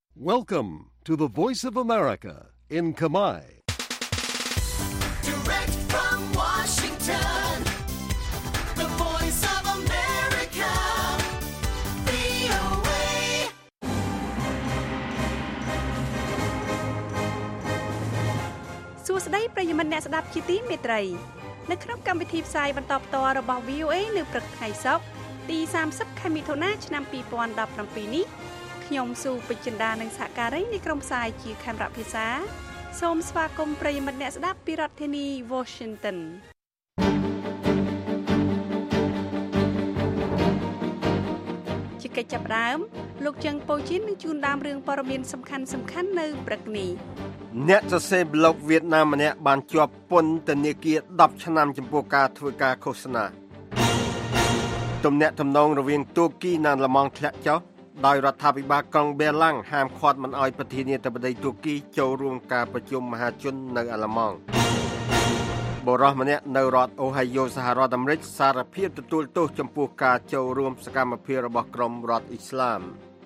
Welcome to the Voice of America in Khmer. Direct from Washington, the Voice of America, VOA. សួស្តីប្រិយមិត្តអ្នកស្ដាប់ជាទីមេត្រីនៅក្នុងកម្មវិធីផ្សាយបន្តផ្ទាល់របស់ VOA នៅព្រឹកថ្ងៃសុក្រទី30 ខែមិថុនាឆ្នាំ2017នេះខ្ញុំស៊ូពេជ្រចិន្តានិងសហការីនៃក្រុមផ្សាយជាខេមរៈភាសាសូមស្វាគមន៍ប្រិយមិត្តអ្នកស្ដាប់ពីរដ្ឋធានី Washington ជាកិច្ចចាប់ផ្ដើមលោកជឹងប៉ូជីននឹងជួនដើមរឿងព័ត៌មានសំខាន់ៗនៅព្រឹកនេះអ្នកសរសេរប្លុកវៀតណាមម្នាក់បានជាប់ពន្ធនាគារ10ឆ្នាំចំពោះការធ្វើការឃោសនាទំនាក់ទំនងរវាងទូគីនិងអាល្លឺម៉ង់ធ្លាក់ចុះដោយរដ្ឋាភិបាលក្រុងប៊ែឡាំងហាមឃាត់មិនឲ្យប្រធានាធិបតីទូគីចូលរួមការប្រជុំមហាជននៅអាល្លឺម៉ង់បរិសុទ្ធម្នាក់នៅរដ្ឋអូហាយ៉ូសហរដ្ឋអាមេរិកសារភាពទទួលទោសចំពោះការចូលរួមសកម្មភាពរបស់ក្រុមរដ្ឋអ៊ីស្លាម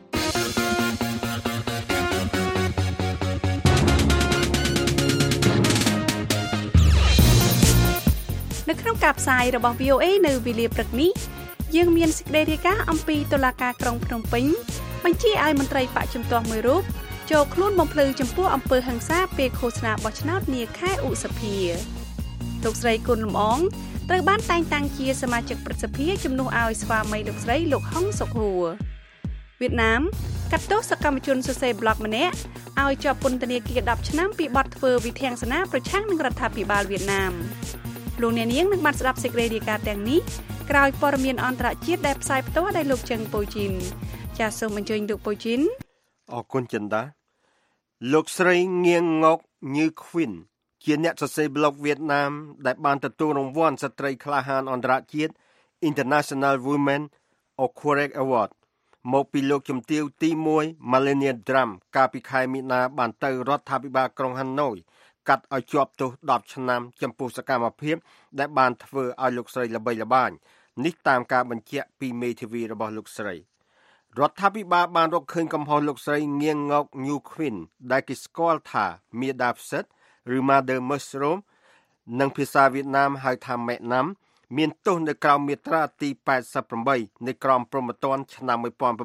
នៅក្នុងការផ្សាយរបស់ VOA នៅវេលាព្រឹកនេះយើងមានសេចក្តីរាយការណ៍អំពីតុលាការក្រុងភ្នំពេញបញ្ជាឲ្យមន្ត្រីបកជំទាស់មួយរូបចូលខ្លួនបំភ្លឺចំពោះអំពើហិង្សាពេលឃោសនាបោះឆ្នោតនាខែឧសភាលោកស្រីគុណលំអងត្រូវបានតែងតាំងជាសមាជិកព្រឹទ្ធសភាជំនួសឲ្យស្វាមីលោកស្រីលោកហុងសុកហួរវៀតណាមកាត់ទោសសកម្មជនសរសេរប្លុកម្នាក់ឲ្យជាប់ពន្ធនាគារ10ឆ្នាំពីបទធ្វើវិធានការប្រឆាំងនឹងរដ្ឋាភិបាលវៀតណាមលោកអ្នកនាងនឹងបានស្ដាប់សេចក្តីរាយការណ៍ទាំងនេះក្រោយព័ត៌មានអន្តរជាតិដែលផ្សាយផ្ទាល់ដោយលោកជឹងប៉ូជីនចាសសូមអញ្ជើញលោកប៉ូជីនអរគុណចិន្តាលោកស្រីងៀងងកញឺខ្វិនជាអ្នកសរសេរប្លុកវៀតណាមដែលបានទទួលរង្វាន់ស្ត្រីក្លាហានអន្តរជាតិ International Women of Courage Award មកពីលោកជំទាវទី1 Melania Trump កាលពីខែមីនាបានទៅរដ្ឋាភិបាលក្រុងហាណូយកាត់ឲ្យជាប់ទោស10ឆ្នាំចំពោះសកម្មភាពដែលបានធ្វើឲ្យលោកស្រីល្បីល្បាញនេះតាមការបញ្ជាក់ពីមេធាវីរបស់លោកស្រីរដ្ឋាភិបាលបានរកឃើញកំហុសលោកស្រីងៀងងកញូខ្វិនដែលគេស្គាល់ថាមាដាផ្សិតឬ Mother Mushroom និងភាសាវៀតណាមហៅថាម៉ែណាំមានទោសនៅក្រោមមាត្រាទី88នៃក្រមព្រហ្មទណ្ឌឆ្នាំ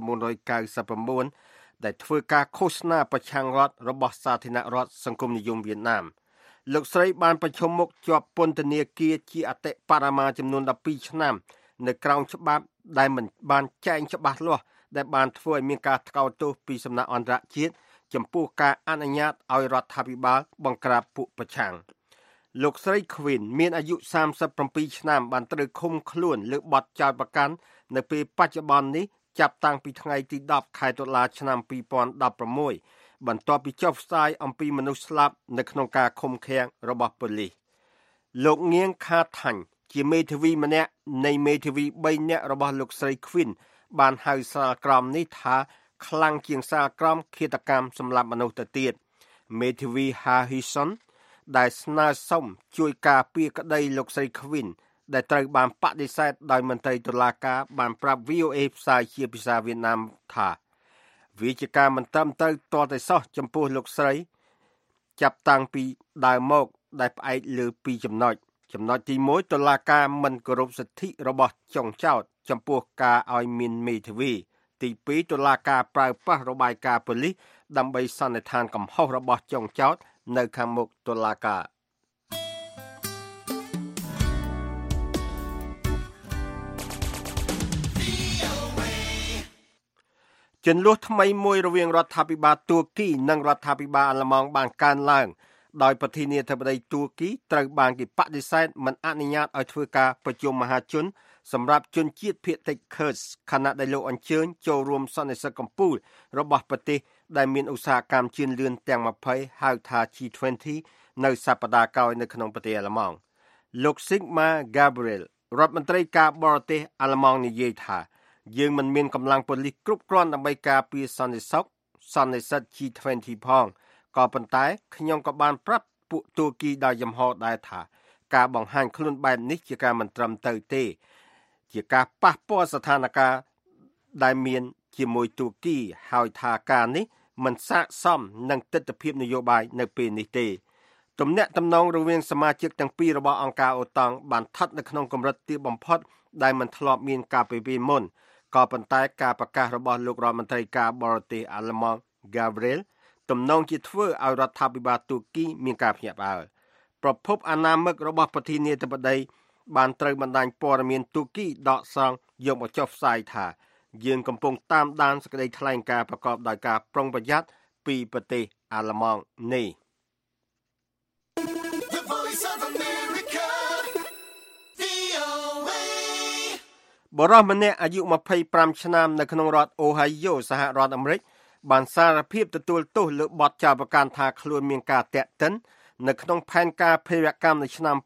1999ដែលធ្វើការឃោសនាប្រឆាំងរដ្ឋរបស់សាធារណរដ្ឋសង្គមនិយមវៀតណាមលោកស្រីបានប្រឈមមុខជាប់ពន្ធនាគារជាអតិបរមាចំនួន12ឆ្នាំនៅក្រោមច្បាប់ដែលមិនបានចែងច្បាស់លាស់ដែលបានធ្វើឲ្យមានការថ្កោលទោសពីសំណាក់អន្តរជាតិចំពោះការអនុញ្ញាតឲ្យរដ្ឋាភិបាលបង្ក្រាបពួកប្រឆាំងលោកស្រី Queen មានអាយុ37ឆ្នាំបានត្រូវឃុំខ្លួនលើបទចោទប្រកាន់នៅពេលបច្ចុប្បន្ននេះចាប់តាំងពីថ្ងៃទី10ខែតុលាឆ្នាំ2016បន្ទាប់ពីចុះផ្សាយអំពីមនុស្សស្លាប់នៅក្នុងការឃុំឃាំងរបស់ប៉ូលីសលោកងៀងខាថាញ់ជាមេធាវីម្នាក់នៃមេធាវី3នាក់របស់លោកស្រី Queen បានហៅសាលក្រមនេះថាខ្លាំងជាងសាលក្រមឃាតកម្មសម្លាប់មនុស្សទៅទៀតមេធាវី Harrison ដែលស្នើសុំជួយការពារក្តីលោកស្រី Queen ដែលត្រូវបានបដិសេធដោយមន្ត្រីតុលាការបានប្រាប់ VOA ផ្សាយជាភាសាវៀតណាមថាវាជាការមិនត្រឹមត្រូវទាល់តែសោះចំពោះលោកស្រីចាប់តាំងពីដើមមកដែលផ្អែកលើ2ចំណុចទី1តុលាការមិនគោរពសិទ្ធិរបស់ចុងចោតចំពោះការឲ្យមានមេធាវីទី2តុលាការប្រើប្រាស់របាយការណ៍ប៉ូលីសដើម្បីសន្និដ្ឋានកំហុសរបស់ចុងចោតនៅខាងមុខតុលាការជន្លោះថ្មីមួយរវាងរដ្ឋាភិបាលទួរគីនិងរដ្ឋាភិបាលអាល្លឺម៉ង់បានកើនឡើងដោយប្រធានាធិបតីទួរគីត្រូវបានគេបដិសេធមិនអនុញ្ញាតឲ្យធ្វើការប្រជុំមហាជនសម្រាប់ជនជាតិភាគតិច Kurds ខណៈដែលលោកអញ្ជើញចូលរួមសន្និសីទកំពូលរបស់ប្រទេសដែលមានឧស្សាហកម្មជឿនលឿនទាំង20ហៅថា G20 នៅសប្តាហ៍ក្រោយនៅក្នុងប្រទេសអាល្លឺម៉ង់លោក Sigmar Gabriel រដ្ឋមន្ត្រីការបរទេសអាល្លឺម៉ង់និយាយថាយើងមិនមានកម្លាំងប៉ូលីសគ្រប់គ្រាន់ដើម្បីការពារសន្និសីទ G20 ផងក៏ប៉ុន្តែខ្ញុំក៏បានប្រាប់ពួកទួរគីដោយចំហដែរថាការបង្ហាញខ្លួនបែបនេះជាការមិនត្រឹមត្រូវទេជាការប៉ះពាល់ស្ថានភាពដែលមានជាមួយទួរគីហើយថាការនេះមិនស័ក្តិសមនឹងទស្សនវិជ្ជានយោបាយនៅពេលនេះទេទំនាក់ទំនងរវាងសមាជិកទាំងពីររបស់អង្គការអូតង់បានស្ថិតនៅក្នុងកម្រិតទាបបំផុតដែលមិនធ្លាប់មានកាលពីពេលមុនក៏ប៉ុន្តែការប្រកាសរបស់លោករដ្ឋមន្ត្រីការបរទេសអាល្លឺម៉ង់ Gabriel ទំនងជាធ្វើឲ្យរដ្ឋាភិបាលទូគីមានការភ្ញាក់ផ្អើលប្រភពអនាមិករបស់ប្រធានាធិបតីបានត្រូវបណ្ដាញព័ត៌មានទូគីដកស្រង់យកមកចុះផ្សាយថាយើងកំពុងតាមដានសេចក្តីថ្លែងការណ៍ប្រកបដោយការប្រុងប្រយ័ត្នពីប្រទេសអាល្លឺម៉ង់នេះ The Voice of America, VOA. បរិសុទ្ធម្នាក់អាយុ25ឆ្នាំនៅក្នុងរដ្ឋអូហាយ៉ូសហរដ្ឋអាមេរិកបានសារភាពទទួលទោសលើបទចោទប្រកាន់ថាខ្លួនមានការតាក់ទិននៅក្នុងផែនការភេរវកម្មនៅឆ្នាំ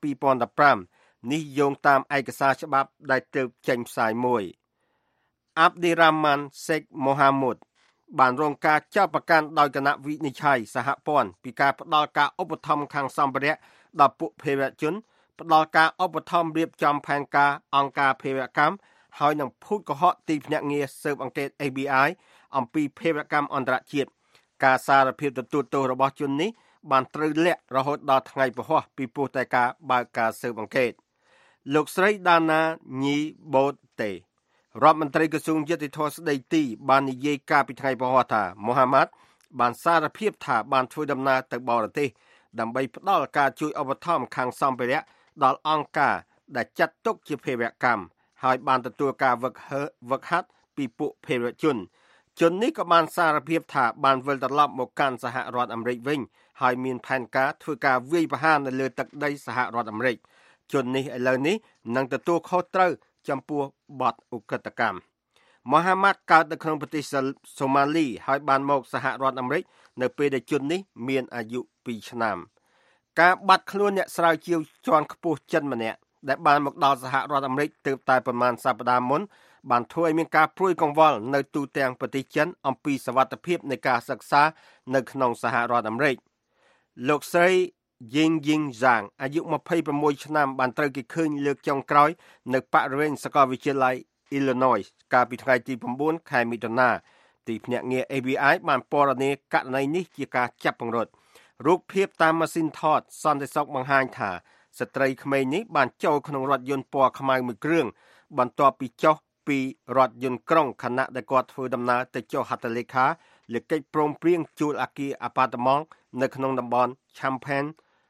2015នេះយោងតាមឯកសារច្បាប់ដែលទើបចេញផ្សាយមួយអាប់ឌីរ៉ាម៉ាន់សេកម៉ូហាម៉ូតបានរងការចោទប្រកាន់ដោយគណៈវិនិច្ឆ័យសហព័ន្ធពីការផ្ដល់ការឧបត្ថម្ភខាងសម្ភារៈដល់ពួកភេរវជនផ្ដល់ការឧបត្ថម្ភរៀបចំផែនការអង្គការភេរវកម្មហើយនឹងភូតកុហកទីភ្នាក់ងារស៊ើបអង្កេត FBI អំពីភេរវកម្មអន្តរជាតិការសារភាពទទួលទោសរបស់ជននេះបានត្រូវលាក់រហូតដល់ថ្ងៃពហុពីព្រោះតែការបើកការស៊ើបអង្កេតលោកស្រីដាណាញីបូតេរដ្ឋមន្ត្រីក្រសួងយុតិធធម៌ស្ដីទីបាននិយាយកាលពីថ្ងៃពហុថាមូហាម៉ាត់បានសារភាពថាបានធ្វើដំណើរទៅបរទេសដើម្បីផ្ដល់ការជួយឧបត្ថម្ភខាងសម្ភារៈដល់អង្គការដែលចាត់ទុកជាភេរវកម្មហើយបានទទួលការវឹកហាត់ពីពួកភេរវជននេះក៏បានសារភាពថាបានវិលត្រឡប់មកកាន់សហរដ្ឋអាមេរិកវិញហើយមានផែនការធ្វើការវាយប្រហារនៅលើទឹកដីសហរដ្ឋអាមេរិកជននេះឥឡូវនេះនឹងទទួលខុសត្រូវចំពោះបទឧក្រិដ្ឋកម្មមូហាម៉ាត់កើតនៅក្នុងប្រទេសសូម៉ាលីហើយបានមកសហរដ្ឋអាមេរិកនៅពេលដែលជននេះមានអាយុ2ឆ្នាំការបាត់ខ្លួនអ្នកស្រាវជ្រាវជាន់ខ្ពស់ចិនម្នាក់ដែលបានមកដល់សហរដ្ឋអាមេរិកទើបតែប្រមាណសប្តាហ៍មុនបានធ្វើឲ្យមានការព្រួយកង្វល់នៅទូទាំងប្រទេសចិនអំពីសុវត្ថិភាពនៃការសិក្សានៅក្នុងសហរដ្ឋអាមេរិកលោកស្រីយីងហ្សាងអាយុ26ឆ្នាំបានត្រូវគេឃើញលើកចុងក្រោយនៅបរិវេណសាកលវិទ្យាល័យ Illinois កាលពីថ្ងៃទី9ខែមិថុនាទីភ្នាក់ងារ FBI បានពណ៌នាករណីនេះជាការចាប់ពង្រត់រូបភាពតាមម៉ាស៊ីនថតសន្តិសុខបង្ហាញថាស្ត្រីក្មេងនេះបានចូលក្នុងរថយន្តពណ៌ខ្មៅមួយគ្រឿងបន្ទាប់ពីចុះពីរថយន្តក្រុងខណៈដែលគាត់ធ្វើដំណើរទៅចុះហត្ថលេខាលើកិច្ចព្រមព្រៀងជួលអគារអាប៉ាតម៉ង់នៅក្នុងតំបន់ Champaign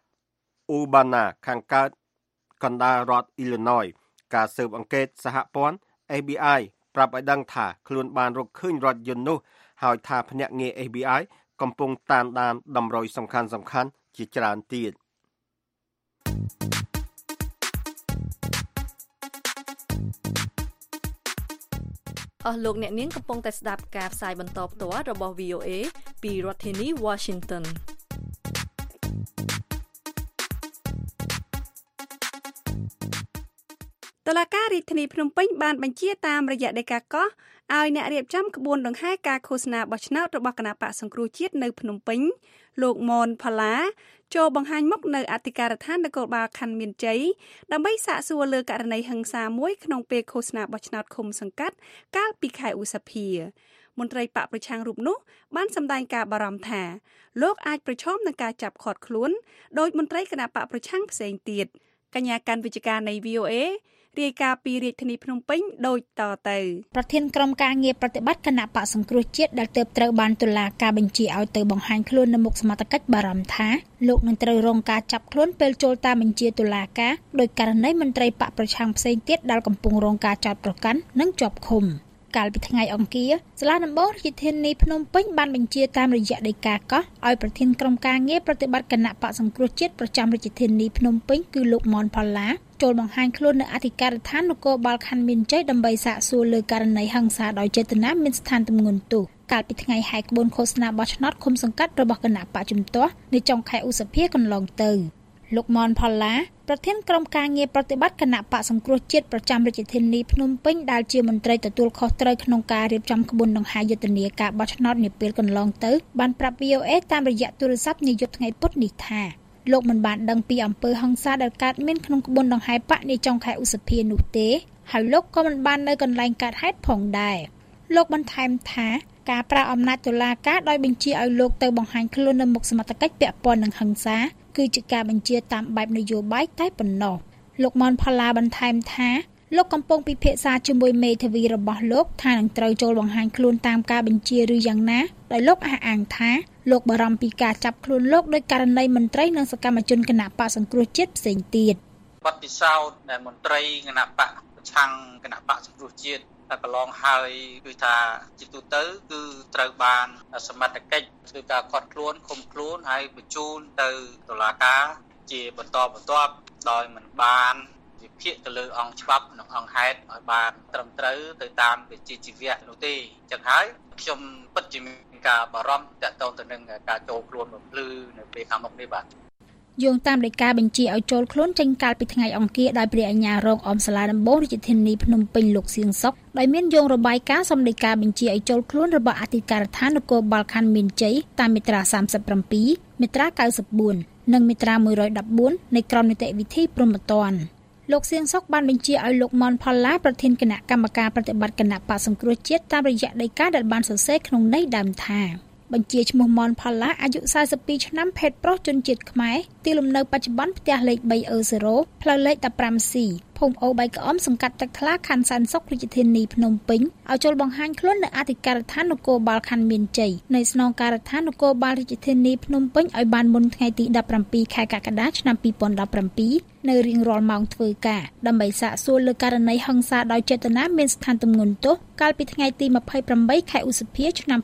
Urbana ខាងកើតកណ្ដាលរដ្ឋ Illinois ការស៊ើបអង្កេតសហព័ន្ធ FBI ប្រាប់ឲ្យដឹងថាខ្លួនបានរកឃើញរថយន្តនោះហើយថាភ្នាក់ងារ FBI កំពុងតាមដានតម្រុយសំខាន់ជាច្រើនទៀតអស់លោកអ្នកនាងកំពុងតែស្ដាប់ការផ្សាយបន្តផ្ទាល់របស់ VOA ពីរដ្ឋធានី Washington តុលាការរាជធានីភ្នំពេញបានបញ្ជាតាមរយៈដីកាកោះឲ្យអ្នករៀបចំក្បួនដង្ហែការឃោសនាបោះឆ្នោតរបស់គណៈបកសង្គ្រោះជាតិនៅភ្នំពេញលោកម៉ុនផាឡាចូលបង្ហាញមុខនៅអធិការដ្ឋាននគរបាលខណ្ឌមានជ័យដើម្បីសាកសួរលើករណីហិង្សាមួយក្នុងពេលឃោសនាបោះឆ្នោតឃុំសង្កាត់កាលពីខែឧសភាមន្ត្រីបកប្រឆាំងរូបនោះបានសម្ដែងការបារម្ភថាលោកអាចប្រឈមនឹងការចាប់ឃាត់ខ្លួនដោយមន្ត្រីគណៈបកប្រឆាំងផ្សេងទៀតកញ្ញាកាន់វិជ្ជការនៃ VOA រាយការណ៍ពីរាជធានីភ្នំពេញដូចតទៅប្រធានក្រុមការងារប្រតិបត្តិគណៈបកសង្គ្រោះជាតិដែលទើបត្រូវបានតុលាការបញ្ជាឲ្យទៅបង្ហាញខ្លួននៅមុខសមត្ថកិច្ចបារម្ភថាលោកនឹងត្រូវរងការចាប់ខ្លួនពេលចូលតាមបញ្ជាតុលាការដោយករណីមន្ត្រីបកប្រឆាំងផ្សេងទៀតដែលកំពុងរងការចោទប្រកាន់និងជាប់ឃុំកាលពីថ្ងៃអង្គារសាលាដំបងរាជធានីភ្នំពេញបានបញ្ជាតាមរយៈដីកាកោះឲ្យប្រធានក្រុមការងារប្រតិបត្តិគណៈបកសង្គ្រោះជាតិប្រចាំរាជធានីភ្នំពេញគឺលោកម៉ុនផាឡាចូលបង្ហាញខ្លួននៅអធិការដ្ឋាននគរបាលខណ្ឌមានជ័យដើម្បីសាកសួរលើករណីហិង្សាដោយចេតនាមានស្ថានទម្ងន់ទោសកាលពីថ្ងៃហែកក្បួនឃោសនាបោះឆ្នោតឃុំសង្កាត់របស់គណៈបកជំទាស់នៅចុងខែឧសភាកន្លងទៅលោកម៉ុនផាឡាប្រធានក្រុមការងារប្រតិបត្តិគណៈបកសង្គ្រោះជាតិប្រចាំរាជធានីភ្នំពេញដែលជាមន្ត្រីទទួលខុសត្រូវក្នុងការរៀបចំក្បួនដង្ហែយុទ្ធនាការបោះឆ្នោតនាពេលកន្លងទៅបានប្រាប់ VOA តាមរយៈទូរស័ព្ទនាយប់ថ្ងៃពុធនេះថាលោកមិនបានដឹងពីអំពើហិង្សាដែលកើតមានក្នុងក្បួនដង្ហែបកនាចុងខែឧសភានោះទេហើយលោកក៏មិនបាននៅកន្លែងកើតហេតុផងដែរលោកបន្ថែមថាការប្រើអំណាចតុលាការដោយបញ្ជាឲ្យលោកទៅបង្ហាញខ្លួននៅមុខសមត្ថកិច្ចពាក់ព័ន្ធនឹងហិង្សាគឺជាការបញ្ជាតាមបែបនយោបាយតែប៉ុណ្ណោះលោកមនផល្លាបន្ថែមថាលោកកំពុងពិភាក្សាជាមួយមេធាវីរបស់លោកថានឹងត្រូវចូលបង្ហាញខ្លួនតាមការបញ្ជាឬយ៉ាងណាដោយលោកអះអាងថាលោកបារម្ភពីការចាប់ខ្លួនលោកដោយករណីមន្ត្រីនិងសកម្មជនគណបកសង្គ្រោះជាតិផ្សេងទៀតបទពិសោធន៍ដែលមន្ត្រីគណបកប្រឆាំងគណបកសង្គ្រោះជាតិតែកន្លងហើយគឺថាជាទូទៅគឺត្រូវបានសមត្ថកិច្ចធ្វើការឃាត់ខ្លួនឃុំខ្លួនហើយបញ្ជូនទៅតុលាការជាបន្តបន្ទាប់ដោយមិនបានវិភាគទៅលើអង្គច្បាប់និងអង្គហេតុឲ្យបានត្រឹមត្រូវទៅតាមវិជ្ជាជីវៈនោះទេអញ្ចឹងហើយខ្ញុំពិតជាមានការបារម្ភទាក់ទងទៅនឹងការចូលខ្លួនបំភ្លឺនៅពេលខាងមុខនេះបាទយោងតាមដីកាបញ្ជាឲ្យចូលខ្លួនចេញកាលពីថ្ងៃអង្គារដោយព្រះអាជ្ញារងអមសាលាដំបងរាជធានីភ្នំពេញលោកសៀងសុកដោយមានយោងរបាយការណ៍សំដីកាបញ្ជាឲ្យចូលខ្លួនរបស់អធិការដ្ឋាននគរបាលខណ្ឌមានជ័យតាមមាត្រា37មាត្រា94និងមាត្រា114នៃក្រមនីតិវិធីព្រហ្មទណ្ឌលោកសៀងសុកបានបញ្ជាឲ្យលោកមនផល្លាប្រធានគណៈកម្មការប្រតិបត្តិគណៈបក្សសង្គ្រោះជាតិតាមរយៈដីកាដែលបានសរសេរក្នុងន័យដើមថាបញ្ជាឈ្មោះមនផល្លាអាយុ42ឆ្នាំភេទប្រុសជនជាតិខ្មែរទីលំនៅបច្ចុប្បន្នផ្ទះលេខ 3E0 ផ្លូវលេខ 15C ភូមិអូបៃក្អមសង្កាត់ទឹកថ្លាខណ្ឌសែនសុខរាជធានីភ្នំពេញឲ្យចូលបង្ហាញខ្លួននៅអធិការដ្ឋាននគរបាលខណ្ឌមានជ័យនៃស្នងការដ្ឋាននគរបាលរាជធានីភ្នំពេញឲ្យបានមុនថ្ងៃទី17ខែកក្កដាឆ្នាំ2017នៅរៀងរាល់ម៉ោងធ្វើការដើម្បីសាកសួរលើករណីហិង្សាដោយចេតនាមានស្ថានទម្ងន់ទោសកាលពីថ្ងៃទី28ខែឧសភាឆ្នាំ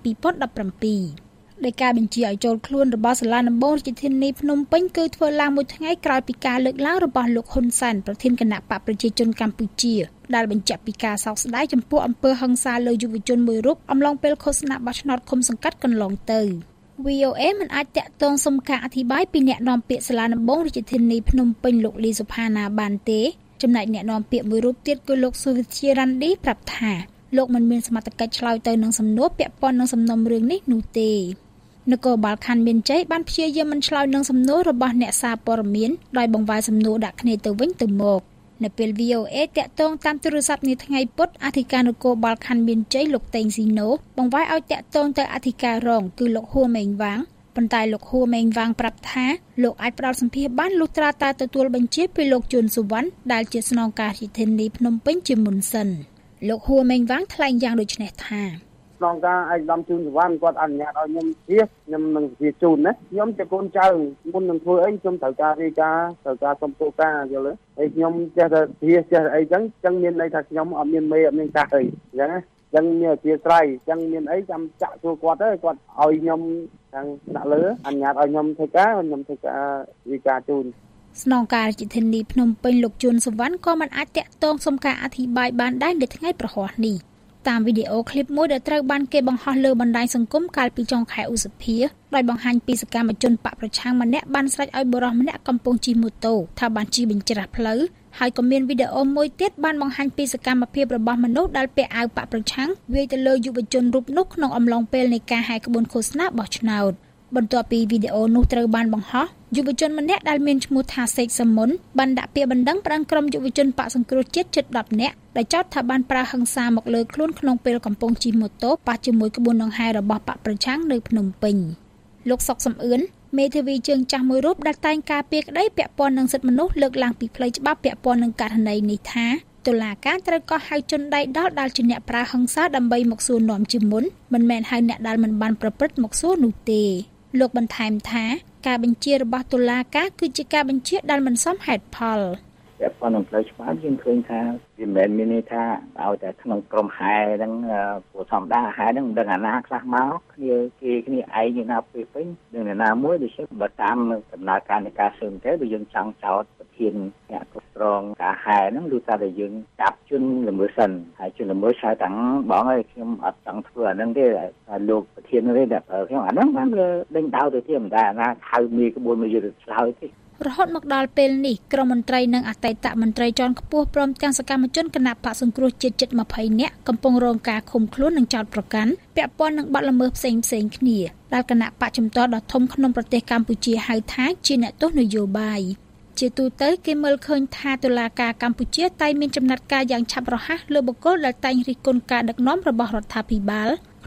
2017ដោយការបញ្ជាឲ្យចូលខ្លួនរបស់សាលាដំបងរាជធានីភ្នំពេញគឺធ្វើឡើងមួយថ្ងៃក្រោយពីការលើកឡើងរបស់លោកហ៊ុនសែនប្រធានគណៈបកប្រជាជនកម្ពុជាដែលបញ្ជាក់ពីការសោកស្ដាយចំពោះអំពើហិង្សាលើយុវជនមួយរូបអំឡុងពេលឃោសនាបោះឆ្នោតឃុំសង្កាត់កន្លងទៅ VOA មិនអាចតាក់ទងសុំការអធិប្បាយពីអ្នកនាំពាក្យសាលាដំបងរាជធានីភ្នំពេញលោកលីសុផាណាបានទេចំណែកអ្នកនាំពាក្យមួយរូបទៀតគឺលោកសុវិទ្យារ៉ាន់ឌីប្រាប់ថាលោកមិនមានសមត្ថកិច្ចឆ្លើយទៅនឹងសំណួរពាក់ព័ន្ធនឹងសំណុំរឿងនេះនោះទេនគរបាលខណ្ឌមានជ័យបានព្យាយាមមិនឆ្លើយនឹងសំណួររបស់អ្នកសារព័ត៌មានដោយបង្វែរសំណួរដាក់គ្នាទៅវិញទៅមកនៅពេល VOA តាក់ទងតាមទូរស័ព្ទនាថ្ងៃពុធអធិការនគរបាលខណ្ឌមានជ័យលោកតេងស៊ីណូបង្វែរឲ្យតាក់ទងទៅអធិការរងគឺលោកហួរម៉េងវ៉ាងប៉ុន្តែលោកហួរម៉េងវ៉ាងប្រាប់ថាលោកអាចផ្ដល់សម្ភារបានលុះត្រាតែទទួលបញ្ជាពីលោកជួនសុវណ្ណដែលជាស្នងការរាជធានីភ្នំពេញជាមុនសិនលោកហួរម៉េងវ៉ាងថ្លែងយ៉ាងដូចនេះថាស្នងការឯកឧត្តមជួនសុវណ្ណគាត់អនុញ្ញាតឲ្យខ្ញុំនឹងជាជូនណាខ្ញុំជាកូនចៅមុននឹងធ្វើអីខ្ញុំត្រូវការរាយការណ៍ត្រូវការសុំពួកការយល់ទេហើយខ្ញុំចេះតែចេះអីចឹងមានន័យថាខ្ញុំអត់មានមេអត់មានកាសអីអញ្ចឹងណាចឹងមានអធិស្ឋានចឹងមានអីចាំចាក់ចូលគាត់ទៅគាត់ឲ្យខ្ញុំខាងដាក់លើអនុញ្ញាតឲ្យខ្ញុំធ្វើការរាយការណ៍ជូនស្នងការរាជធានីភ្នំពេញលោកជួនសុវណ្ណក៏មិនអាចតាក់ទងសុំការអធិប្បាយបានដែរនៅថ្ងៃប្រហ័សនេះតាមវីដេអូឃ្លីបមួយដែលត្រូវបានគេបង្ហោះលើបណ្ដាញសង្គមកាលពីចុងខែឧសភាដោយបង្ហាញពីសកម្មជនបកប្រឆាំងម្នាក់បានស្រែកឲ្យបុរសម្នាក់កំពុងជិះម៉ូតូថាបានជិះបញ្ច្រាស់ផ្លូវហើយក៏មានវីដេអូមួយទៀតបានបង្ហាញពីសកម្មភាពរបស់មនុស្សដែលពាក់អាវបកប្រឆាំងវាយទៅលើយុវជនរូបនោះក្នុងអំឡុងពេលនៃការហែកក្បួនឃោសនាបោះឆ្នោតបន្ទាប់ពីវីដេអូនោះត្រូវបានបង្ហោះយុវជនម្នាក់ដែលមានឈ្មោះថាសេកសមុនបានដាក់ពាក្យបណ្ដឹងប្តឹងក្រុមយុវជនបកសង្គ្រោះជាតិជិត10នាក់ដែលចោទថាបានប្រើហិង្សាមកលើខ្លួនក្នុងពេលកំពុងជិះម៉ូតូប៉ះជាមួយក្បួនដង្ហែរបស់បកប្រឆាំងនៅភ្នំពេញលោកសុកសំអឿនមេធាវីជើងចាស់មួយរូបដែលតែងការពារក្តីពាក់ព័ន្ធនឹងសិទ្ធិមនុស្សលើកឡើងពីផ្លូវច្បាប់ពាក់ព័ន្ធនឹងករណីនេះថាតុលាការត្រូវក៏ហៅជនដៃដល់ដែលជាអ្នកប្រើហិង្សាដើម្បីមកសួរនាំជាមុនមិនមែនហៅអ្នកដែលមិនបានប្រព្រឹត្តមកសួរនោះទេលោកបន្ថែមថាការបញ្ជារបស់តុលាការគឺជាការបញ្ជាដែលមិនសមហេតុផលតែប៉ុណ្ណឹងផ្លូវច្បាប់យើងឃើញថាវាមិនមែនមានន័យថាឲ្យតែក្នុងក្រុមហែហ្នឹងព្រោះធម្មតាហែហ្នឹងមិនដឹងអាណាខ្លះមកគ្នាឯងណាពេលពេញនឹងណាមួយដូចជាបើតាមដំណើរការនៃការស៊ើបទៅយើងចង់ចោទប្រធានអ្នកគ្រប់គ្រងការហែហ្នឹងឬថាតែយើងចាប់ជនល្មើសសិនហើយជនល្មើសឆ្លើយតាំងបងអើយខ្ញុំអត់ចង់ធ្វើអាហ្នឹងទេតែលោកប្រធាននេះតែខ្ញុំអាហ្នឹងបានដេញដោទៅទៀតមិនដែរអាណាហៅមានក្បួនមកយកទៅឆ្លើយទេរហូតមកដល់ពេលនេះក្រមមន្ត្រីនិងអតីតមន្ត្រីជាន់ខ្ពស់ព្រមទាំងសកម្មជនគណបកសង្គ្រោះជាតិជិត20នាក់កំពុងរងការឃុំខ្លួននិងចោទប្រកាន់ពាក់ព័ន្ធនឹងបទល្មើសផ្សេងៗគ្នាដែលគណៈបកជំទាស់ដ៏ធំក្នុងប្រទេសកម្ពុជាហៅថាជាអ្នកទោសនយោបាយជាទូទៅគេមើលឃើញថាតុលាការកម្ពុជាតែងមានចំណាត់ការយ៉ាងឆាប់រហ័សលើបុគ្គលដែលតែងរិះគន់ការដឹកនាំរបស់រដ្ឋាភិបាល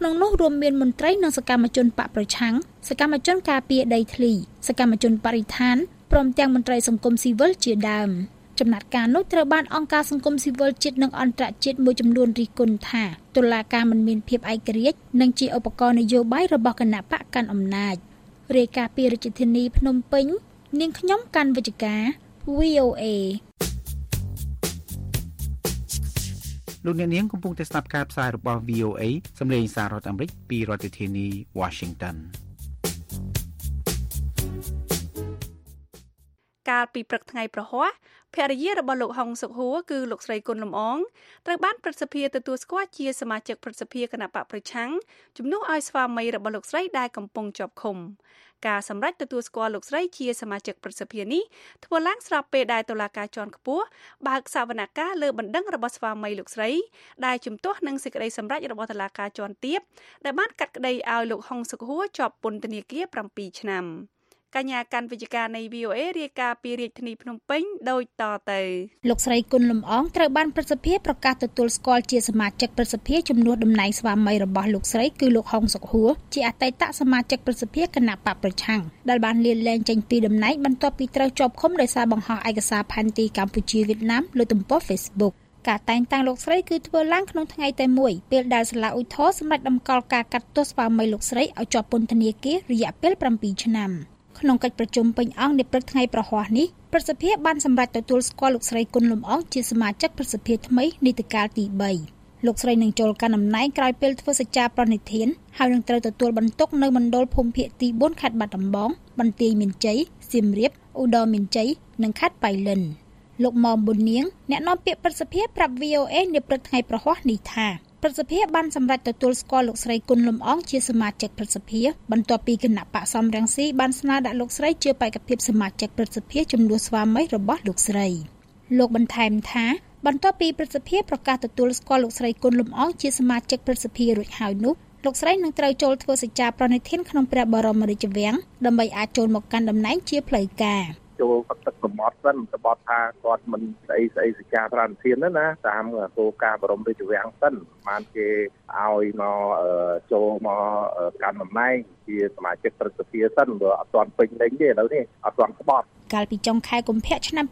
ក្នុងនោះរួមមានមន្ត្រីនិងសកម្មជនបកប្រឆាំងសកម្មជនការពារដីធ្លីសកម្មជនបរិស្ថានព្រមទាំងមន្ត្រីសង្គមស៊ីវិលជាដើមចំណាត់ការនោះត្រូវបានអង្គការសង្គមស៊ីវិលជាតិនិងអន្តរជាតិមួយចំនួនរិះគន់ថាតុលាការមិនមានភាពឯករាជ្យនិងជាឧបករណ៍នយោបាយរបស់គណៈបកកាន់អំណាចរាយការណ៍ពីរាជធានីភ្នំពេញនាងខ្ញុំកាន់វិជ្ជការ VOA លោកអ្នកនាងកំពុងតែស្ដាប់ការផ្សាយរបស់ VOA សម្លេងសាររដ្ឋអាមេរិកពីរដ្ឋធានី Washington កាលពីព្រឹកថ្ងៃប្រហ័សភរិយារបស់លោកហុងសុកហួរគឺលោកស្រីគុណលំអងត្រូវបានព្រឹទ្ធសភាទទួលស្គាល់ជាសមាជិកព្រឹទ្ធសភាគណៈបកប្រឆាំងជំនួសឲ្យស្វាមីរបស់លោកស្រីដែលកំពុងជាប់ឃុំការសម្រេចទទួលស្គាល់លោកស្រីជាសមាជិកព្រឹទ្ធសភានេះធ្វើឡើងស្របពេលដែលតុលាការជាន់ខ្ពស់បើកសវនកម្មលើបណ្ដឹងរបស់ស្វាមីលោកស្រីដែលជំទាស់នឹងសេចក្តីសម្រេចរបស់តុលាការជាន់ទាបដែលបានកាត់ក្តីឲ្យលោកហុងសុកហួរជាប់ពន្ធនាគារ7ឆ្នាំកញ្ញាកាន់វិជ្ជការនៃ VOA រាយការណ៍ពីរាជធានីភ្នំពេញដូចតទៅលោកស្រីគុណលំអងត្រូវបានព្រឹទ្ធសភាប្រកាសទទួលស្គាល់ជាសមាជិកព្រឹទ្ធសភាជំនួសតំណែងស្វាមីរបស់លោកស្រីគឺលោកហុងសុកហួរជាអតីតសមាជិកព្រឹទ្ធសភាគណៈបកប្រឆាំងដែលបានលាលែងចេញពីតំណែងបន្ទាប់ពីត្រូវជាប់ឃុំដោយសារបង្ហោះឯកសារផែនទីកម្ពុជាវៀតណាមលើទំព័រ Facebook ការតែងតាំងលោកស្រីគឺធ្វើឡើងក្នុងថ្ងៃតែមួយពេលដែលសាលាឧទ្ធរណ៍សម្រេចដំកល់ការកាត់ទោសស្វាមីលោកស្រីឲ្យជាប់ពន្ធនាគាររយៈពេល7ឆ្នាំក្នុងកិច្ចប្រជុំពេញអង្គនាព្រឹកថ្ងៃប្រហ័សនេះព្រឹទ្ធសភាបានសម្រេចទទួលស្គាល់លោកស្រីគុណលំអងជាសមាជិកព្រឹទ្ធសភាថ្មីនីតិកាលទី3លោកស្រីនឹងចូលកាន់តំណែងក្រោយពេលធ្វើសច្ចាប្រណិធានហើយនឹងត្រូវទទួលបន្ទុកនៅមណ្ឌលភូមិភាគទី4ខេត្តបាត់ដំបងបន្ទាយមានជ័យសៀមរាបឧត្តរមានជ័យនិងខេត្តបៃលិនលោកមុំប៊ុននាងអ្នកនាំពាក្យព្រឹទ្ធសភាប្រាប់ VOA នាព្រឹកថ្ងៃប្រហ័សនេះថាព្រឹទ្ធសភាបានសម្រេចទទួលស្គាល់លោកស្រីគុណលំអងជាសមាជិកព្រឹទ្ធសភាបន្ទាប់ពីគណៈបកសំរងស៊ីបានស្នើដាក់លោកស្រីជាបេក្ខភាពសមាជិកព្រឹទ្ធសភាជំនួសស្វាមីរបស់លោកស្រីលោកបន្ថែមថាបន្ទាប់ពីព្រឹទ្ធសភាប្រកាសទទួលស្គាល់លោកស្រីគុណលំអងជាសមាជិកព្រឹទ្ធសភារួចហើយនោះលោកស្រីនឹងត្រូវចូលធ្វើសច្ចាប្រណិធានក្នុងព្រះបរមរាជវាំងដើម្បីអាចចូលមកកាន់តំណែងជាផ្លូវការចូលទឹកសមុទ្រសិនទៅបត់ថាគាត់មិនស្អីសច្ចាប្រណិធានណាតាមគោលការណ៍បរមរាជវាំងសិនបានគេឲ្យមកចូលមកកាន់តំណែងជាសមាជិកព្រឹទ្ធសភាសិនព្រោះអត់ទាន់ពេញលេញទេឥឡូវនេះអត់ទាន់ក្បត់កាលពីចុងខែកុម្ភៈឆ្នាំ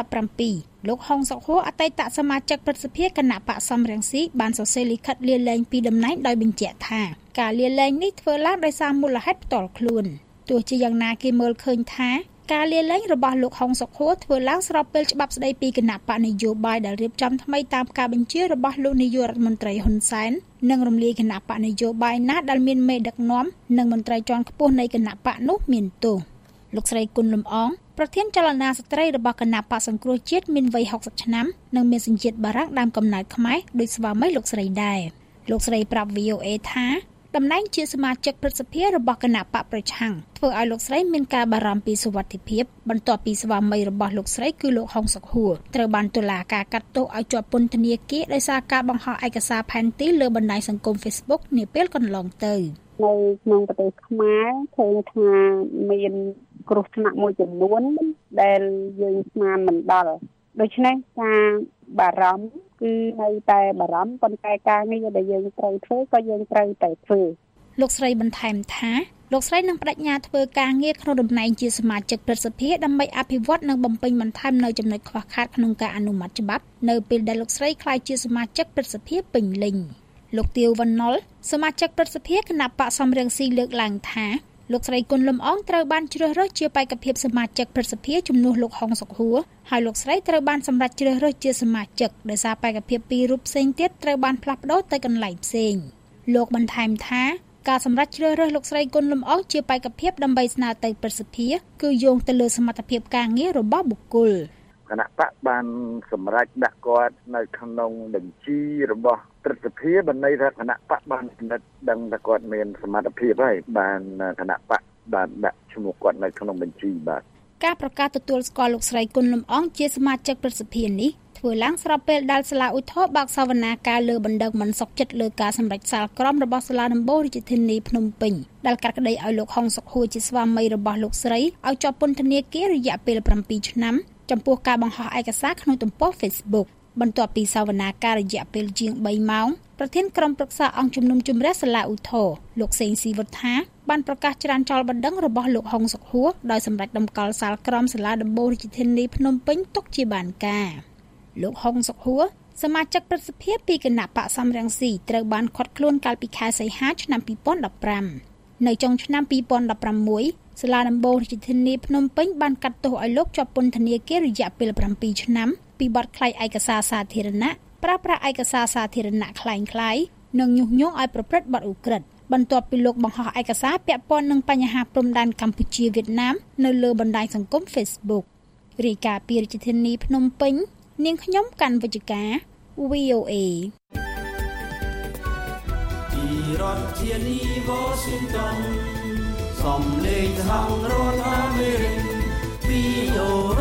2017លោកហុងសុកហួរអតីតសមាជិកព្រឹទ្ធសភាគណៈបកសំរងស៊ីបានសរសេរលិខិតលាលែងពីតំណែងដោយបញ្ជាក់ថាការលាលែងនេះធ្វើឡើងដោយសារមូលហេតុផ្ទាល់ខ្លួនទោះជាយ៉ាងណាគេមើលឃើញថាការលាលែងរបស់លោកហុងសុកហួរធ្វើឡើងស្របពេលច្បាប់ស្តីពីគណៈបកនយោបាយដែលរៀបចំថ្មីតាមការបញ្ជារបស់លោកនាយករដ្ឋមន្ត្រីហ៊ុនសែននិងរំលាយគណៈបកនយោបាយណាដែលមានមេដឹកនាំនិងមន្ត្រីជាន់ខ្ពស់នៃគណៈបកនោះមានទោសលោកស្រីគុណលំអងប្រធានចលនាស្ត្រីរបស់គណៈបកសង្គ្រោះជាតិមានវ័យ60ឆ្នាំនិងមានសញ្ជាតិបារាំងដើមកំណើតខ្មែរដោយស្វាមីលោកស្រីដែរលោកស្រីប្រាប់ VOA ថាតំណែងជាសមាជិកព្រឹទ្ធសភារបស់គណៈបកប្រឆាំងធ្វើឲ្យលោកស្រីមានការបារម្ភពីសុវត្ថិភាពបន្ទាប់ពីស្វាមីរបស់លោកស្រីគឺលោកហុងសុកហួរត្រូវបានតុលាការកាត់ទោសឲ្យជាប់ពន្ធនាគារដោយសារការបង្ហោះឯកសារផែនទីលើបណ្ដាញសង្គម Facebook នាពេលកន្លងទៅនៅក្នុងប្រទេសខ្មែរឃើញថាមានគ្រោះថ្នាក់មួយចំនួនដែលយើងស្មានមិនដល់ដូច្នេះការបារម្ភគឺនៅតែបារម្ភប៉ុន្តែការងារដែលយើងត្រូវធ្វើក៏យើងត្រូវតែធ្វើលោកស្រីបន្ថែមថាលោកស្រីនឹងបដិញ្ញាធ្វើការងារក្នុងតំណែងជាសមាជិកព្រឹទ្ធសភាដើម្បីអភិវឌ្ឍនិងបំពេញបន្ថែមនៅចំណុចខ្វះខាតក្នុងការអនុម័តច្បាប់នៅពេលដែលលោកស្រីក្លាយជាសមាជិកព្រឹទ្ធសភាពេញលេញលោកទាវវណ្ណុលសមាជិកព្រឹទ្ធសភាគណៈបកសំរងស៊ីលើកឡើងថាលោកស្រីគុណលំអងត្រូវបានជ្រើសរើសជាបេក្ខភាពសមាជិកព្រឹទ្ធសភាជំនួសលោកហុងសុកហួរហើយលោកស្រីត្រូវបានសម្រេចជ្រើសរើសជាសមាជិកដោយសារបេក្ខភាពពីររូបផ្សេងទៀតត្រូវបានផ្លាស់ប្ដូរទៅកន្លែងផ្សេងលោកបន្ថែមថាការសម្រេចជ្រើសរើសលោកស្រីគុណលំអងជាបេក្ខភាពដើម្បីស្នើទៅព្រឹទ្ធសភាគឺយោងទៅលើសមត្ថភាពការងាររបស់បុគ្គលគណៈបកបានសម្រេចដាក់គាត់នៅក្នុងបញ្ជីរបស់ព្រឹទ្ធសភាបានន័យថាគណៈបកបានពិនិត្យដឹងថាគាត់មានសមត្ថភាពហើយបានគណៈបកបានដាក់ឈ្មោះគាត់នៅក្នុងបញ្ជីបាទការប្រកាសទទួលស្គាល់លោកស្រីគុណលំអងជាសមាជិកព្រឹទ្ធសភានេះធ្វើឡើងស្របពេលដែលសាលាឧទ្ធរណ៍បើកសវនាការលើបណ្ដឹងមិនសុខចិត្តលើការសម្រេចសាលក្រមរបស់សាលាដំបូងរាជធានីភ្នំពេញដែលកាត់ក្តីឲ្យលោកហុងសុកហួរជាស្វាមីរបស់លោកស្រីឲ្យជាប់ពន្ធនាគាររយៈពេល7ឆ្នាំចំពោះការបង្ហោះឯកសារក្នុងទំព័រ Facebook បន្ទាប់ពីសវនាការរយៈពេលជាង3ម៉ោងប្រធានក្រុមប្រឹក្សាអង្គជំនុំជម្រះសាលាឧទ្ធរលោកសេងស៊ីវុទ្ធាបានប្រកាសច្រានចោលបណ្ដឹងរបស់លោកហុងសុខហួរដោយសម្រេចតម្កល់សាលក្រមសាលាដំបូងរាជធានីភ្នំពេញទុកជាបានការលោកហុងសុខហួរសមាជិកប្រសិទ្ធភាពពីគណៈបកសំរងស៊ីត្រូវបានឃាត់ខ្លួនកាលពីខែសីហាឆ្នាំ2015នៅចុងឆ្នាំ2016សាលាដំបូងរាជធានីភ្នំពេញបានកាត់ទោសឲ្យលោកជាប់ពន្ធនាគាររយៈពេល7ឆ្នាំពីបទក្លែងឯកសារសាធារណៈប្រើប្រាស់ឯកសារសាធារណៈคล้ายៗនិងញុះញង់ឲ្យប្រព្រឹត្តបទឧក្រិដ្ឋបន្ទាប់ពីលោកបង្ហោះឯកសារពាក់ព័ន្ធនឹងបញ្ហាព្រំដែនកម្ពុជាវៀតណាមនៅលើបណ្ដាញសង្គម Facebook រាយការណ៍ពីរាជធានីភ្នំពេញនាងខ្ញុំកាន់វិជ្ជការ VOA ពីរដ្ឋធានី Washington សំឡេងសហរដ្ឋអាមេរិក VOA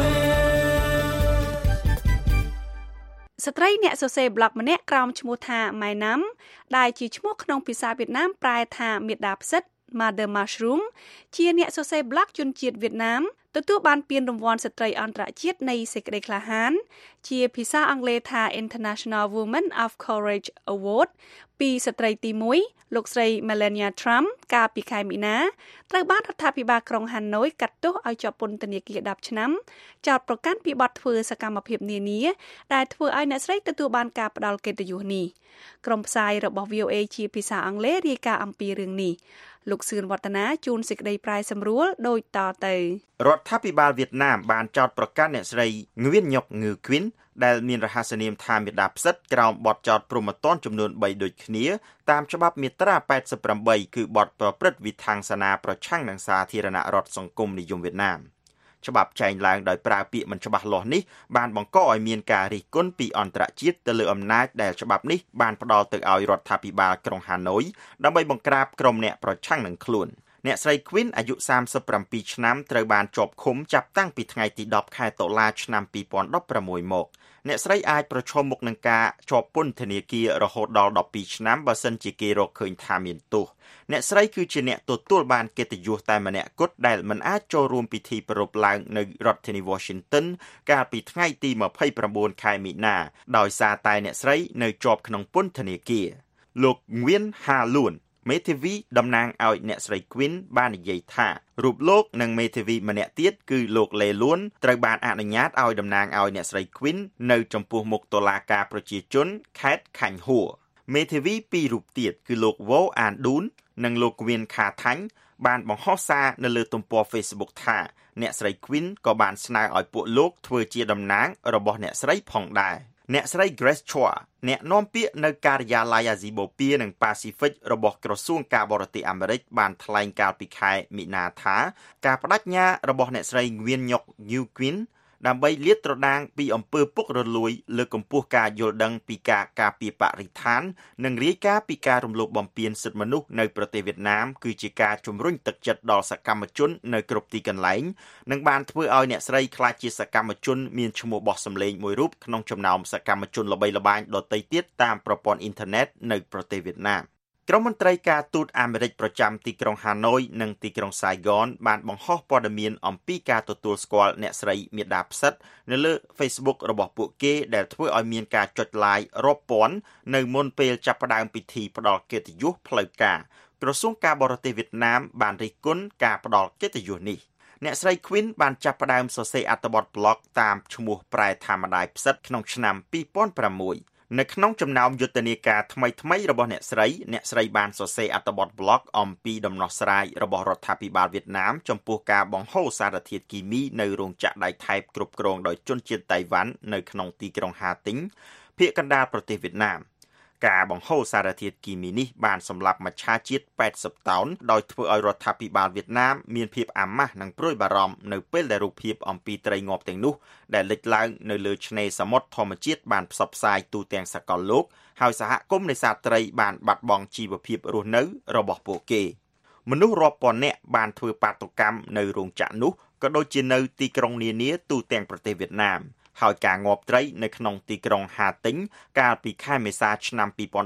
ស្ត្រីអ្នកសរសេរប្លុកម្នាក់ក្រោមឈ្មោះថា My Nam ដែលជាឈ្មោះក្នុងភាសាវៀតណាមប្រែថាមេដាផ្សិត Mother Mushroom ជាអ្នកសរសេរប្លុកជនជាតិវៀតណាមទទួលបានពានរង្វាន់ស្ត្រីអន្តរជាតិនៃសេចក្តីក្លាហានជាភាសាអង់គ្លេសថា International Women of Courage Award ពីស្ត្រីទី1លោកស្រី Melania Trump កាលពីខែមីនាត្រូវបានរដ្ឋាភិបាលក្រុងហាណូយកាត់ទោសឲ្យជាប់ពន្ធនាគារ10ឆ្នាំចោទប្រកាន់ពីបទធ្វើសកម្មភាពនានាដែលធ្វើឲ្យអ្នកស្រីទទួលបានការផ្ដល់កិត្តិយសនេះក្រុមផ្សាយរបស់ VOA ជាភាសាអង់គ្លេសរាយការណ៍អំពីរឿងនេះលោកសឿនវឌ្ឍនាជួនសេចក្តីប្រាយសម្រួលដូចតទៅរដ្ឋាភិបាលវៀតណាមបានចោទប្រកាន់អ្នកស្រីងឿនញុកងឺគ្វីនដែលមានរហស្សនាមថាមេដាផ្សិតក្រោមបទចោទព្រហ្មទណ្ឌចំនួន3ដូចគ្នាតាមច្បាប់មាត្រា88គឺបទប្រព្រឹត្តវិធានសាសនាប្រឆាំងនឹងសាធារណរដ្ឋសង្គមនិយមវៀតណាមច្បាប់ចែងឡើងដោយប្រើពាក្យមិនច្បាស់លាស់នេះបានបង្កឲ្យមានការរិះគន់ពីអន្តរជាតិទៅលើអំណាចដែលច្បាប់នេះបានផ្ដល់ទៅឲ្យរដ្ឋាភិបាលក្រុងហាណូយដើម្បីបង្ក្រាបក្រុមអ្នកប្រឆាំងនឹងខ្លួនអ្នកស្រី Queen អាយុ37ឆ្នាំត្រូវបានជាប់ឃុំចាប់តាំងពីថ្ងៃទី10ខែតុលាឆ្នាំ2016មកអ្នកស្រីអាចប្រឈមមុខនឹងការជាប់ពន្ធនាគាររហូតដល់12ឆ្នាំបើសិនជាគេរកឃើញថាមានទោសអ្នកស្រីគឺជាអ្នកទទួលបានកិត្តិយសតែម្នាក់គត់ដែលមិនអាចចូលរួមពិធីប្រារព្ធឡើងនៅរដ្ឋធានី Washington កាលពីថ្ងៃទី29ខែមីនាដោយសារតែអ្នកស្រីនៅជាប់ក្នុងពន្ធនាគារលោកងឿនហាលួនមេធាវីតំណាងឲ្យអ្នកស្រី Queen បាននិយាយថារូបលោកនិងមេធាវីម្នាក់ទៀតគឺលោកលេលួនត្រូវបានអនុញ្ញាតឲ្យតំណាងឲ្យអ្នកស្រី Queen នៅចំពោះមុខតុលាការប្រជាជនខេត្តខាញ់ហួរមេធាវីពីររូបទៀតគឺលោកវ៉ូអានឌូននិងលោកវៀនខាថាញ់បានបង្ហោះសារនៅលើទំព័រ Facebook ថាអ្នកស្រី Queen ក៏បានស្នើឲ្យពួកលោកធ្វើជាតំណាងរបស់អ្នកស្រីផងដែរអ្នកស្រី Grace Chua អ្នកនាំពាក្យនៅការិយាល័យអាស៊ីបូព៌ានិងប៉ាស៊ីហ្វិករបស់ក្រសួងការបរទេសអាមេរិកបានថ្លែងកាលពីខែមីនាថាការបដិញ្ញារបស់អ្នកស្រីងឿនញុកញូគ្វីនដើម្បីលាតត្រដាងពីអំពើពុករលួយលើកកម្ពស់ការយល់ដឹងពីការការពារបរិស្ថាននិងរាយការណ៍ពីការរំលោភបំពានសិទ្ធិមនុស្សនៅប្រទេសវៀតណាមគឺជាការជំរុញទឹកចិត្តដល់សកម្មជននៅគ្រប់ទីកន្លែងនិងបានធ្វើឲ្យអ្នកស្រីក្លាយជាសកម្មជនមានឈ្មោះបោះសម្លេងមួយរូបក្នុងចំណោមសកម្មជនល្បីល្បាញដទៃទៀតតាមប្រព័ន្ធអ៊ីនធឺណិតនៅប្រទេសវៀតណាមក្រុមមន្ត្រីការទូតអាមេរិកប្រចាំទីក្រុងហាណូយនិងទីក្រុងសាយហ្គនបានបង្ហោះព័ត៌មានអំពីការទទួលស្គាល់អ្នកស្រីមេដាផ្សិតនៅលើ Facebook របស់ពួកគេដែលធ្វើឲ្យមានការចុច like រាប់ពាន់នៅមុនពេលចាប់ផ្ដើមពិធីផ្ដល់កិត្តិយសផ្លូវការក្រសួងការបរទេសវៀតណាមបានរិះគន់ការផ្ដល់កិត្តិយសនេះអ្នកស្រី Queen បានចាប់ផ្ដើមសរសេរអត្ថបទប្លុកតាមឈ្មោះប្រែថាម្ដាយផ្សិតក្នុងឆ្នាំ2006នៅក្នុងចំណោមយុទ្ធនាការថ្មីៗរបស់អ្នកស្រីបានសរសេរអត្ថបទប្លុកអំពីដំណោះស្រាយរបស់រដ្ឋាភិបាលវៀតណាមចំពោះការបង្ហូរសារធាតុគីមីនៅរោងចក្រដែកថែបគ្រប់គ្រងដោយជនជាតិតៃវ៉ាន់នៅក្នុងទីក្រុងហាទីងភាគកណ្ដាលប្រទេសវៀតណាមការបង្ហូរសារធាតុគីមីនេះបានសម្លាប់មច្ឆជាតិ80តោនដោយធ្វើឲ្យរដ្ឋាភិបាលវៀតណាមមានភាពអាម៉ាស់និងព្រួយបារម្ភនៅពេលដែលរូបភាពអំពីត្រីងាប់ទាំងនោះដែលលេចឡើងនៅលើឆ្នេរសមុទ្រធម្មជាតិបានផ្សព្វផ្សាយទូទាំងសកលលោកហើយសហគមន៍នេសាទត្រីបានបាត់បង់ជីវភាពរស់នៅរបស់ពួកគេមនុស្សរាប់ពាន់នាក់បានធ្វើបាតុកម្មនៅរោងចក្រនោះក៏ដូចជានៅទីក្រុងនានាទូទាំងប្រទេសវៀតណាមហើយការងាប់ត្រីនៅក្នុងទីក្រុងហាទីងកាលពីខែមេសាឆ្នាំ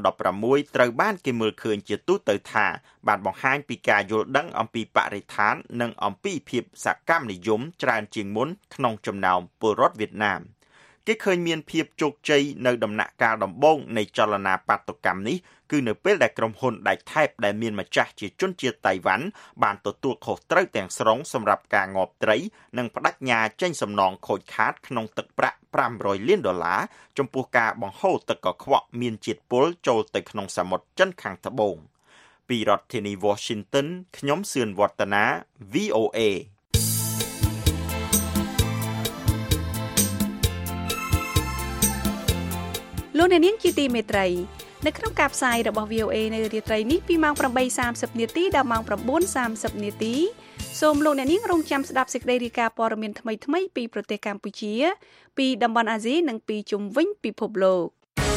2016ត្រូវបានគេមើលឃើញជាទូទៅថាបានបង្ហាញពីការយល់ដឹងអំពីបរិស្ថាននិងអំពីភាពសកម្មនិយមច្រើនជាងមុនក្នុងចំណោមពលរដ្ឋវៀតណាមគេឃើញមានភាពជោគជ័យនៅដំណាក់កាលដំបូងនៃចលនាបាតុកម្មនេះគឺនៅពេលដែលក្រុមហ៊ុនដែកថែបដែលមានម្ចាស់ជាជនជាតិតៃវ៉ាន់បានទទួលខុសត្រូវទាំងស្រុងសម្រាប់ការងាប់ត្រីនិងបដិញ្ញាចេញសំណងខូចខាតក្នុងទឹកប្រាក់$500 លានចំពោះការបង្ហូរទឹកកខ្វក់មានជាតិពុលចូលទៅក្នុងសមុទ្រចិនខាងត្បូងពីរដ្ឋធានី Washington ខ្ញុំសឿនវឌ្ឍនា VOA លោកអ្នកនាងជាទីមេត្រីនៅក្នុងការផ្សាយរបស់ VOA នៅរាត្រីនេះពីម៉ោង 8:30 នាទីដល់ម៉ោង 9:30 នាទីសូមលោកអ្នកនាងរងចាំស្ដាប់សេចក្តីរាយការណ៍ព័ត៌មានថ្មីៗពីប្រទេសកម្ពុជាពីតំបន់អាស៊ីនិងពីជុំវិញពិភពលោក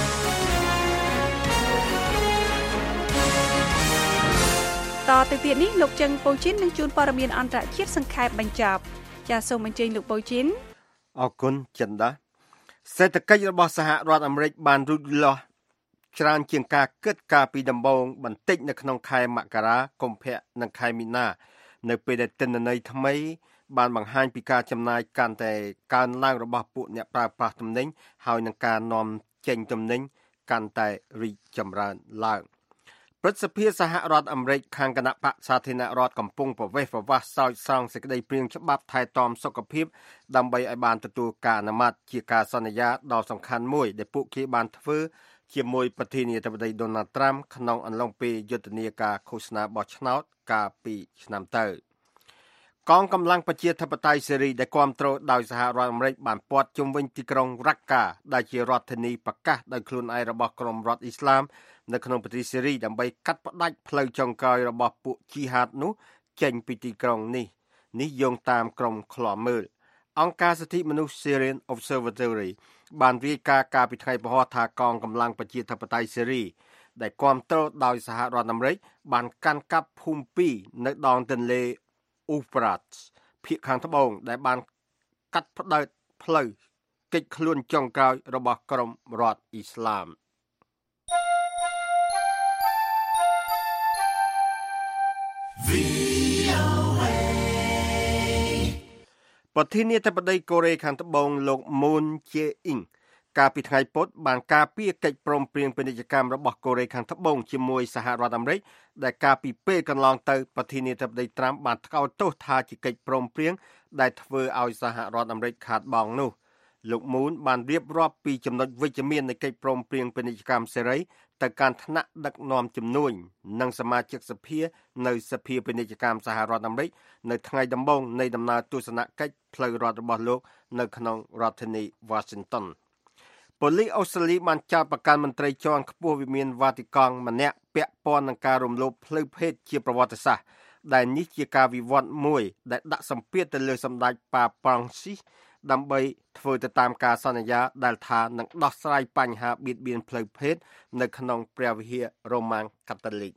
តទៅទៀតនេះលោកជឹងពូជីននឹងជួនព័ត៌មានអន្តរជាតិសង្ខេបបញ្ចប់ចាសសូមអញ្ជើញលោកពូជីនអរគុណចិនដាសេដ្ឋកិច្ចរបស់សហរដ្ឋអាមេរិកបានលូតលាស់ច្រើនជាងការគិតកាលពីដំបូងបន្តិចនៅក្នុងខែមករាកុម្ភៈនិងខែមីនានៅពេលដែលទិន្នន័យថ្មីបានបង្ហាញពីការចំណាយកាន់តែកើនឡើងរបស់ពួកអ្នកប្រើប្រាស់ទំនិញហើយនឹងការនាំចេញទំនិញកាន់តែរីកចម្រើនឡើងព្រឹទ្ធសភាសហរដ្ឋអាមេរិកខាងគណៈបក្សសាធារណរដ្ឋកំពុងប្រវេសប្រវាសសោកសងសេចក្តីព្រាងច្បាប់ថែទាំសុខភាពដើម្បីឲ្យបានទទួលការអនុម័តជាការសន្យាដ៏សំខាន់មួយដែលពួកគេបានធ្វើជាមួយប្រធានាធិបតី Donald Trump ក្នុងអំឡុងពេលយុទ្ធនាការឃោសនាបោះឆ្នោតកាលពីឆ្នាំទៅកងកម្លាំងប្រជាធិបតេយ្យសេរីដែលគាំទ្រដោយសហរដ្ឋអាមេរិកបានព័ទ្ធជុំវិញទីក្រុងរ៉ាកាដែលជារដ្ឋធានីប្រកាសដោយខ្លួនឯងរបស់ក្រុមរដ្ឋអ៊ីស្លាមនៅក្នុងប្រទេសសេរីដើម្បីកាត់ផ្តាច់ផ្លូវចុងក្រោយរបស់ពួកជីហាតនោះចេញពីទីក្រុងនេះយោងតាមក្រុមឃ្លាំមើលអង្គការសិទ្ធិមនុស្ស Syrian Observatory បានរាយការណ៍កាលពីថ្ងៃពហុថាកងកម្លាំងប្រជាធិបតេយ្យសេរីដែលគាំទ្រដោយសហរដ្ឋអាមេរិកបានកាន់កាប់ភូមិ2នៅដងទន្លេ Euphrates ភាគខាងត្បូងដែលបានកាត់ផ្តាច់ផ្លូវកិច្ចខ្លួនចុងក្រោយរបស់ក្រុមរដ្ឋអ៊ីស្លាមប្រធានាធិបតីកូរ៉េខាងត្បូងលោក Moon Jae-in កាលពីថ្ងៃពុធបានការពារកិច្ចព្រមព្រៀងពាណិជ្ជកម្មរបស់កូរ៉េខាងត្បូងជាមួយសហរដ្ឋអាមេរិកដែលកាលពីពេលកន្លងទៅប្រធានាធិបតីត្រាំបានថ្កោលទោសថាជាកិច្ចព្រមព្រៀងដែលធ្វើឲ្យសហរដ្ឋអាមេរិកខាតបង់នោះលោក Moon បានរៀបរាប់ពីចំណុចវិជ្ជមាននៃកិច្ចព្រមព្រៀងពាណិជ្ជកម្មសេរីទៅកាន់ថ្នាក់ដឹកនាំជំនួញនិងសមាជិកសភានៅសភាពាណិជ្ជកម្មសហរដ្ឋអាមេរិកនៅថ្ងៃដំបូងនៃដំណើរទស្សនកិច្ចផ្លូវរដ្ឋរបស់លោកនៅក្នុងរដ្ឋធានី Washington ប៉ូលីសអូស្ត្រាលីបានចោទប្រកាន់មន្ត្រីជាន់ខ្ពស់វិមានវ៉ាទីកង់ម្នាក់ពាក់ព័ន្ធនឹងការរំលោភផ្លូវភេទជាប្រវត្តិសាស្ត្រដែលនេះជាការវិវត្តមួយដែលដាក់សម្ពាធទៅលើសម្ដេចប៉ាប៉ង់ស៊ីសដើម្បីធ្វើទៅតាមការសន្យាដែលថានឹងដោះស្រាយបញ្ហាបៀតបៀនផ្លូវភេទនៅក្នុងព្រះវិហាររ៉ូម៉ាំងកាតូលិក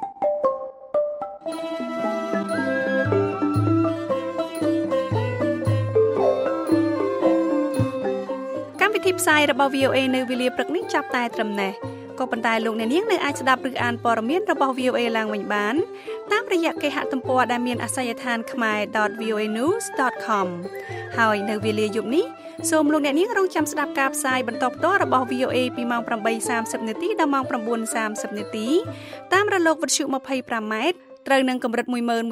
កម្មវិធីផ្សាយរបស់ VOA នៅវេលាព្រឹកនេះចាប់តែត្រឹមនេះក៏ប៉ុន្តែលោកអ្នកនាងនៅអាចស្ដាប់ឬអានព័ត៌មានរបស់ VOA ឡើងវិញបានតាមរយៈគេហទំព័រដែលមានអាសយដ្ឋាន khmer.voanews.com ហើយនៅវេលាយប់នេះសូមលោកអ្នកនាងរងចាំស្ដាប់ការផ្សាយបន្តផ្ទាល់របស់ VOA ពីម៉ោង 8:30 នាទីដល់ម៉ោង 9:30 នាទីតាមរលកវិទ្យុ 25 ម៉ែត្រត្រូវនឹងកម្រិត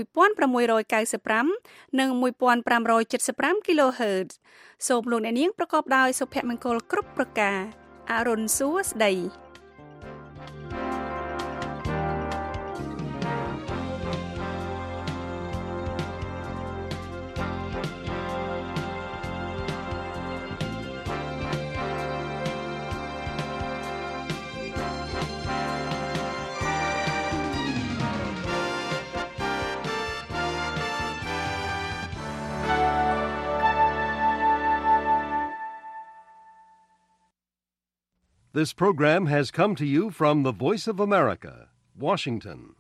11695 និង 1575 kHz សូមលោកអ្នកនាងប្រកបដោយសុភមង្គលគ្រប់ប្រការអរុនសួស្ដី This program has come to you from the Voice of America, Washington.